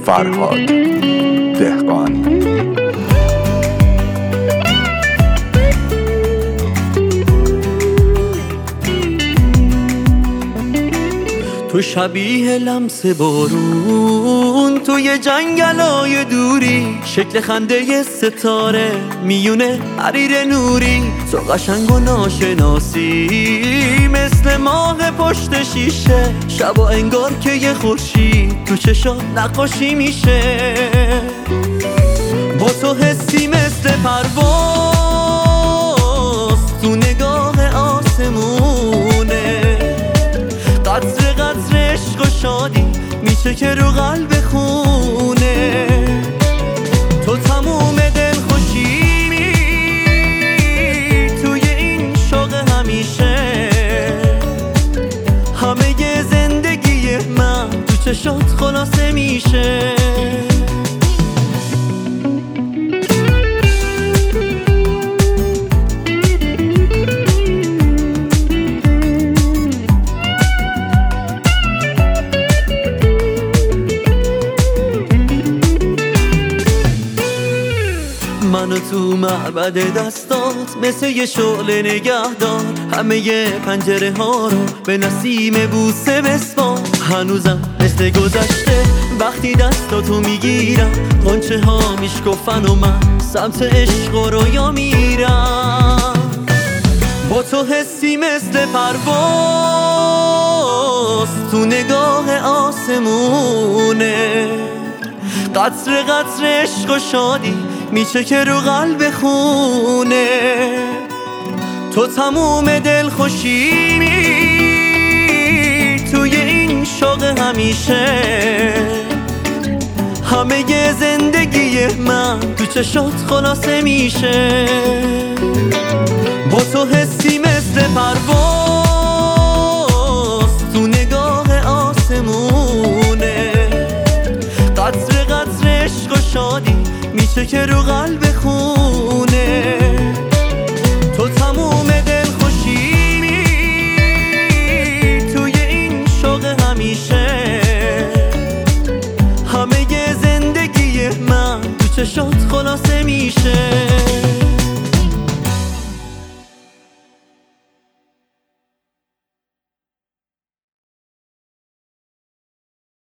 فرهاد دهقانی. تو شبیه لمس بارون توی جنگلای دوری، شکل خنده ستاره میونه حریر نوری. تو قشنگ و ناشناسی مثل ماه پشت شیشه، شبا انگار که یه خورشید تو چشات نقاشی میشه. با تو حسی مثل پرواز تو نگاه آسمونه، قطره قطره عشق و شادی میشه که رو قلب خونه. تو تموم دل خوشیمی توی این شوق همیشه، همه زندگی من تو چشات خلاصه میشه. منو تو معبد دستات مثل یه شعله نگه دار، همه پنجره ها رو به نسیم بوسه بسپار. هنوزم مثل گذشته وقتی دستاتو میگیرم، غنچه ها میشکفن و من سمت عشق و رویا میرم. با تو حسی مثل پرواز تو نگاه آسمونه، قطره قطره عشق و شادی میشه که رو قلب خونه. تو تموم دل خوشیمی توی این شوق همیشه، همه زندگی من تو چشات خلاصه میشه. با تو حسی مثل پرواز تو نگاه آسمونه، قطره قطره عشق و شادی میشه که رو قلب خونه. تو تموم دل خوشیمی توی این شوق همیشه، همه زندگی من تو چشات خلاصه میشه.